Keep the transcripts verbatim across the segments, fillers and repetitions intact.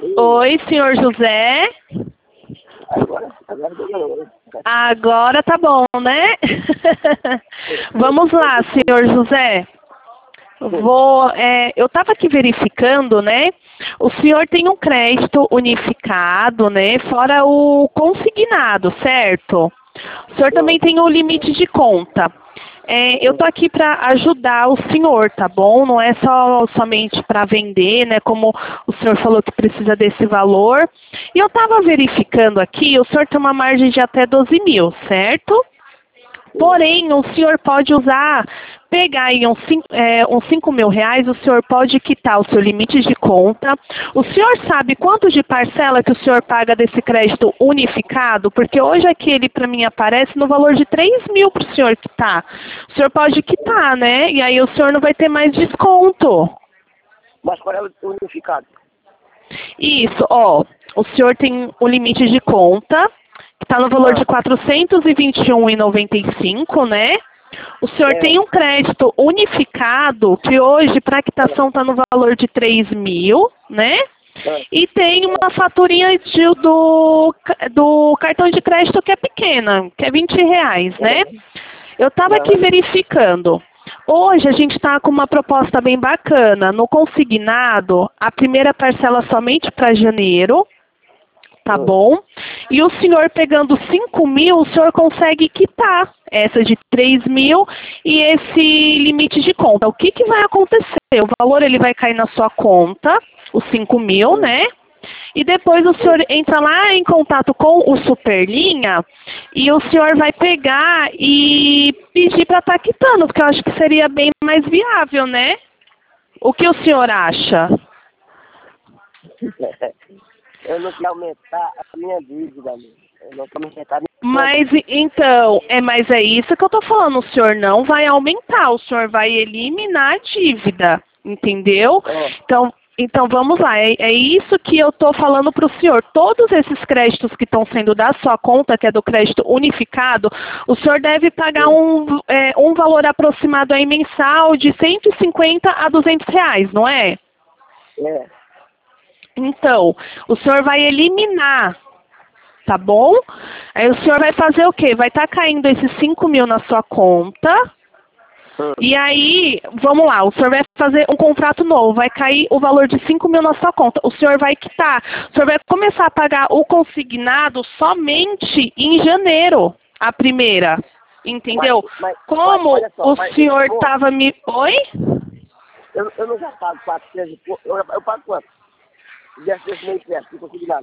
Oi, senhor José. Agora, agora melhorou. Agora tá bom, né? Vamos lá, senhor José. Vou, é, eu estava aqui verificando, né? O senhor tem um crédito unificado, né? Fora o consignado, certo? O senhor também tem o limite de conta. É, eu tô aqui para ajudar o senhor, tá bom? Não é só somente para vender, né? Como o senhor falou que precisa desse valor. E eu estava verificando aqui, o senhor tem uma margem de até doze mil, certo? Porém, o senhor pode usar, pegar aí uns cinco, é, uns cinco mil reais, o senhor pode quitar o seu limite de conta. O senhor sabe quanto de parcela que o senhor paga desse crédito unificado? Porque hoje aqui ele para mim aparece no valor de três mil para o senhor quitar. O senhor pode quitar, né? E aí o senhor não vai ter mais desconto. Mas qual é o unificado? Isso, ó, o senhor tem o limite de conta, que está no valor de quatrocentos e vinte e um reais e noventa e cinco, né? O senhor É. tem um crédito unificado, que hoje para quitação está no valor de três mil, né? É. E tem uma faturinha de, do, do cartão de crédito que é pequena, que é vinte reais, né? Eu estava aqui verificando. Hoje a gente está com uma proposta bem bacana. No consignado, a primeira parcela somente para janeiro, tá bom? E o senhor pegando cinco mil, o senhor consegue quitar essa de três mil e esse limite de conta. O que, que vai acontecer? O valor ele vai cair na sua conta, os cinco mil, né? E depois o senhor entra lá em contato com o Superlinha e o senhor vai pegar e pedir para estar quitando, porque eu acho que seria bem mais viável, né? O que o senhor acha? Eu não quero aumentar a minha dívida, meu. Eu não quero aumentar a minha Mas então, é, mas é isso que eu tô falando, o senhor não vai aumentar, o senhor vai eliminar a dívida, entendeu? É. Então, então vamos lá, é, é isso que eu tô falando para o senhor. Todos esses créditos que estão sendo da sua conta, que é do crédito unificado, o senhor deve pagar um, é, um valor aproximado aí mensal de cento e cinquenta a duzentos reais, não é? É. Então, o senhor vai eliminar, tá bom? Aí o senhor vai fazer o quê? Vai estar caindo esses cinco mil na sua conta. E aí, vamos lá, o senhor vai fazer um contrato novo, vai cair o valor de cinco mil na sua conta. O senhor vai quitar, o senhor vai começar a pagar o consignado somente em janeiro, a primeira. Entendeu? Mas- mas- Como mas olha só, o mas- senhor pô, estava me... Oi? Eu, eu não já pago quatrocentos e pouco. Eu, eu pago quanto? Desse meio perto, não consigo nada.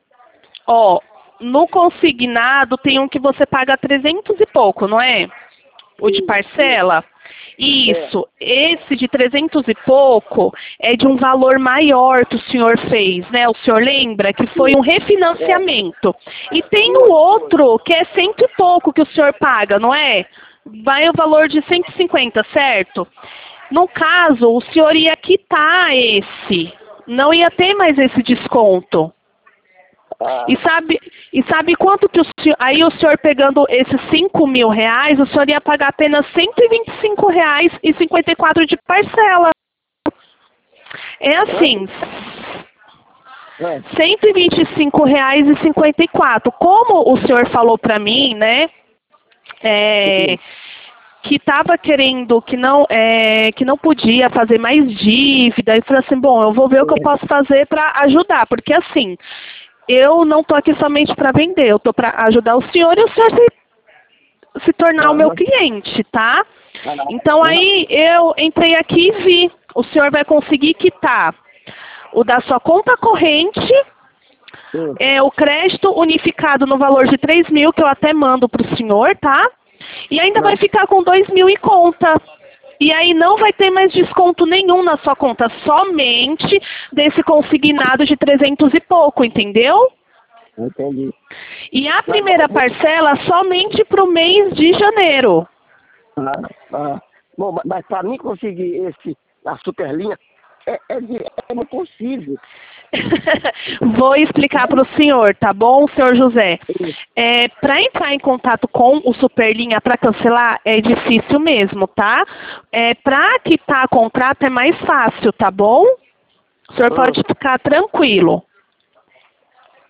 Ó, no consignado tem um que você paga trezentos e pouco, não é? O de Sim, parcela? Isso. Esse de trezentos e pouco é de um valor maior que o senhor fez, né? O senhor lembra que foi um refinanciamento. E tem o outro que é cento e pouco que o senhor paga, não é? Vai o valor de cento e cinquenta, certo? No caso, o senhor ia quitar esse. Não ia ter mais esse desconto. Ah, E sabe, e sabe quanto que o senhor, aí o senhor pegando esses cinco mil reais, o senhor ia pagar apenas cento e vinte e cinco reais e cinquenta e quatro de parcela. É assim, é. cento e vinte e cinco reais e cinquenta e quatro. Como o senhor falou para mim, né, é, que estava querendo, que não, é, que não podia fazer mais dívida, e falou assim, bom, eu vou ver o que eu posso fazer para ajudar, porque assim, eu não estou aqui somente para vender, eu estou para ajudar o senhor e o senhor se, se tornar o meu cliente, tá? Então aí eu entrei aqui e vi, o senhor vai conseguir quitar o da sua conta corrente, é, o crédito unificado no valor de três mil, que eu até mando para o senhor, tá? E ainda vai ficar com dois mil em conta. E aí não vai ter mais desconto nenhum na sua conta, somente desse consignado de trezentos e pouco, entendeu? Entendi. E a primeira parcela somente para o mês de janeiro. Ah, ah. Bom, mas- mas para mim conseguir esse, a superlinha, é, é, de- é impossível. Vou explicar para o senhor, tá bom, senhor José? É, para entrar em contato com o Superlinha para cancelar é difícil mesmo, tá? É, para quitar contrato é mais fácil, tá bom? O senhor pode ficar tranquilo.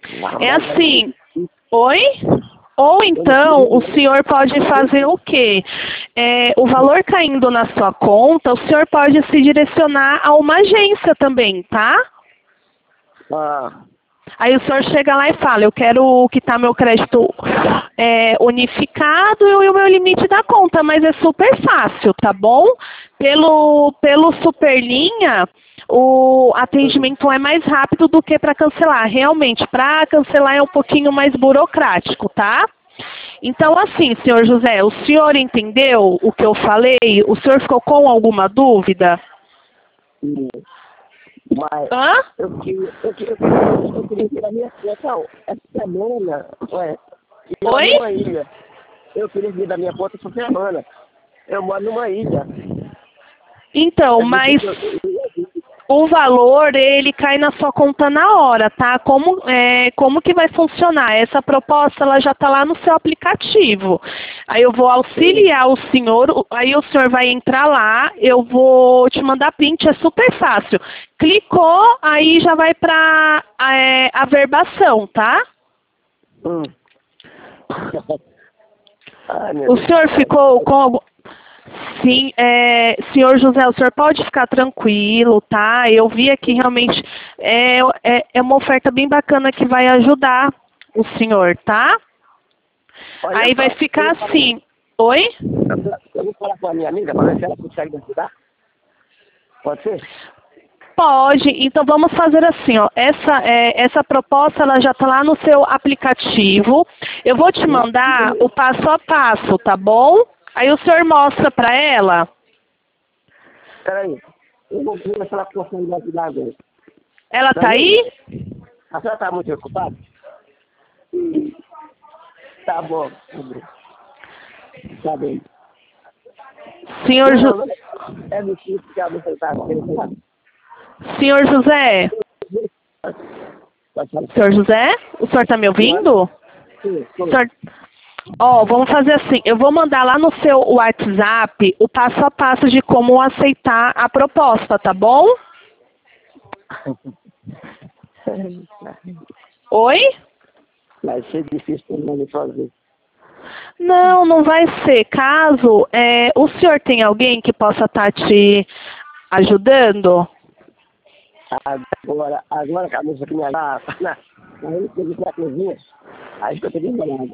É assim, oi? Ou então, o senhor pode fazer o quê? É, o valor caindo na sua conta, o senhor pode se direcionar a uma agência também, tá? Ah, Aí o senhor chega lá e fala, eu quero quitar meu crédito é, unificado e o meu limite da conta, mas é super fácil, tá bom? Pelo, pelo Superlinha, o atendimento é mais rápido do que para cancelar. Realmente, para cancelar é um pouquinho mais burocrático, tá? Então, assim, senhor José, o senhor entendeu o que eu falei? O senhor ficou com alguma dúvida? sim. Mas Hã? eu queria, eu queria, eu queria vir da minha conta essa semana, ué. E eu moro Oi? numa ilha. Eu queria vir da minha conta essa semana. Eu moro numa ilha. Então, É mas difícil, eu- eu- o valor, ele cai na sua conta na hora, tá? Como, é, como que vai funcionar? Essa proposta, ela já está lá no seu aplicativo. Aí eu vou auxiliar o senhor, o- aí o senhor vai entrar lá, eu vou te mandar print, é super fácil. Clicou, aí já vai para é, a verbação, tá? Hum. Ai, meu O Deus. senhor ficou com algum... Sim, é, senhor José, o senhor pode ficar tranquilo, tá? Eu vi aqui realmente é, é, é uma oferta bem bacana que vai ajudar o senhor, tá? Olha Aí vai só, ficar assim. Oi? eu vou falar com a minha amiga para ver se ela consegue me ajudar. Pode ser? Pode. Então vamos fazer assim, ó. Essa, é, essa proposta ela já está lá no seu aplicativo. Eu vou te mandar o passo a passo, tá bom? Aí o senhor mostra para ela. Peraí. Eu vou ver se ela consegue me ajudar agora. Ela tá aí? A senhora está muito ocupada? Tá bom. Tá bem. Senhor, Ju... Não, não, é difícil que a você está querendo. senhor José? Senhor José? O senhor está me ouvindo? Sim, sim. Senhor... Ó, vamos fazer assim. Eu vou mandar lá no seu WhatsApp o passo a passo de como aceitar a proposta, tá bom? Oi? Vai ser difícil para mim fazer. Não, não vai ser. Caso é, o senhor tem alguém que possa estar te ajudando? Agora, agora que a moça que me ajuda na, na, na cozinha, aí que eu tô desesperado.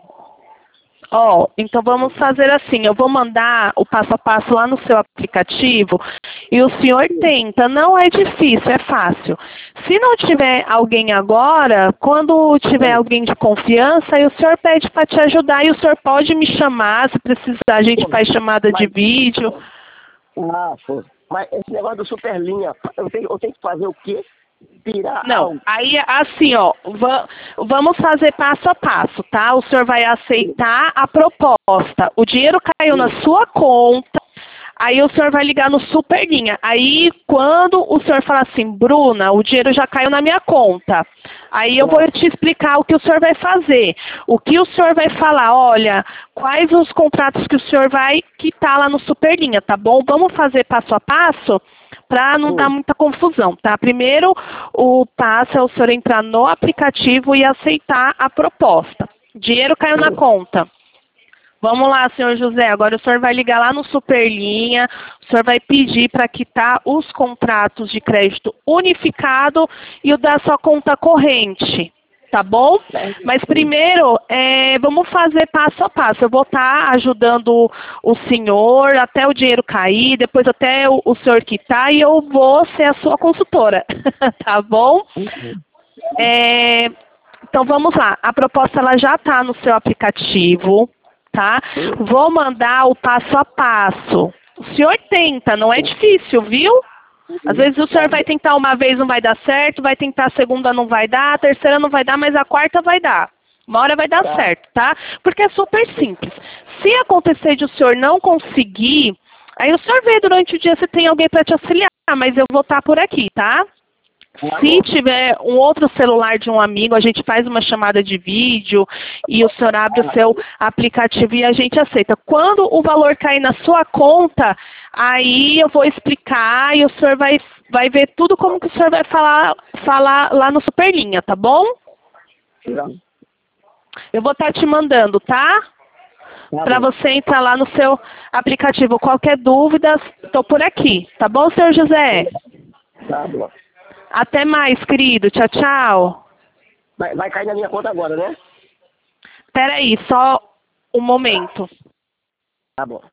Ó, então vamos fazer assim, eu vou mandar o passo a passo lá no seu aplicativo e o senhor tenta, não é difícil, é fácil. Se não tiver alguém agora, quando tiver alguém de confiança, aí o senhor pede para te ajudar e o senhor pode me chamar, se precisar a gente faz chamada de vídeo. Ah, pô. Mas esse negócio do Superlinha, eu tenho, eu tenho que fazer o quê? Tirar Não, algo. aí assim, ó, va vamos fazer passo a passo, tá? O senhor vai aceitar a proposta. O dinheiro caiu na sua conta, aí o senhor vai ligar no Superlinha. Aí quando o senhor falar assim, Bruna, o dinheiro já caiu na minha conta. Aí eu vou te explicar o que o senhor vai fazer. O que o senhor vai falar, olha, quais os contratos que o senhor vai quitar lá no Superlinha, tá bom? Vamos fazer passo a passo? Para não dar muita confusão, tá? Primeiro, o passo é o senhor entrar no aplicativo e aceitar a proposta. Dinheiro caiu na conta. Vamos lá, senhor José. Agora o senhor vai ligar lá no Superlinha, o senhor vai pedir para quitar os contratos de crédito unificado e o da sua conta corrente. Tá bom? Mas primeiro, é, vamos fazer passo a passo. Eu vou estar ajudando o senhor até o dinheiro cair, depois até o, o senhor quitar e eu vou ser a sua consultora. Tá bom? É, então vamos lá. A proposta ela já está no seu aplicativo, tá? Vou mandar o passo a passo. O senhor tenta, não é difícil, viu? Às vezes o senhor vai tentar uma vez, não vai dar certo, vai tentar a segunda, não vai dar, a terceira não vai dar, mas a quarta vai dar. Uma hora vai dar certo, tá? Porque é super simples. Se acontecer de o senhor não conseguir, aí o senhor vê durante o dia se tem alguém para te auxiliar, mas eu vou estar por aqui, tá? Se tiver um outro celular de um amigo, a gente faz uma chamada de vídeo e o senhor abre o seu aplicativo e a gente aceita. Quando o valor cair na sua conta, aí eu vou explicar e o senhor vai, vai ver tudo como que o senhor vai falar, falar lá no Superlinha, tá bom? Não. Eu vou estar te mandando, tá? Tá Para bom. você entrar lá no seu aplicativo. Qualquer dúvida, estou por aqui. Tá bom, senhor José? Tá bom. Até mais, querido. Tchau, tchau. Vai, vai cair na minha conta agora, né? Espera aí, só um momento. Tá bom.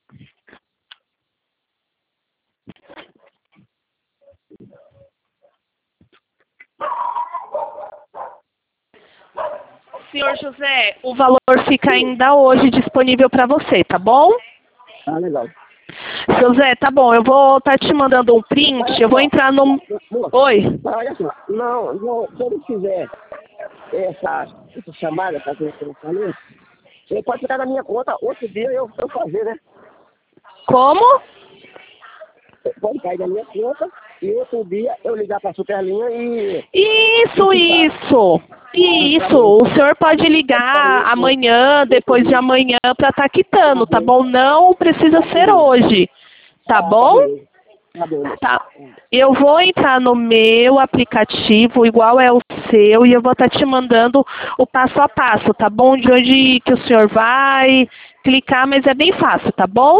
Senhor José, o valor fica ainda hoje disponível para você, tá bom? Tá legal. José, tá bom, eu vou estar te mandando um print, eu vou entrar no... Moça, Oi? mas olha só, não, não, se ele fizer essa, essa chamada, tá, que eu falei, ele pode ficar na minha conta, outro dia eu, eu fazer, né? Como? Pode cair na minha conta e outro dia eu ligar pra Superlinha e... Isso, isso. Isso. O senhor pode ligar amanhã, depois de amanhã, para estar quitando, tá bom? Não precisa ser hoje, tá bom? Tá bom. Tá. Eu vou entrar no meu aplicativo, igual é o seu, e eu vou estar te mandando o passo a passo, tá bom? De onde que o senhor vai clicar, mas é bem fácil, tá bom?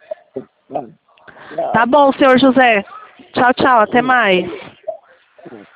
Tá bom, senhor José. Tchau, tchau. Até mais.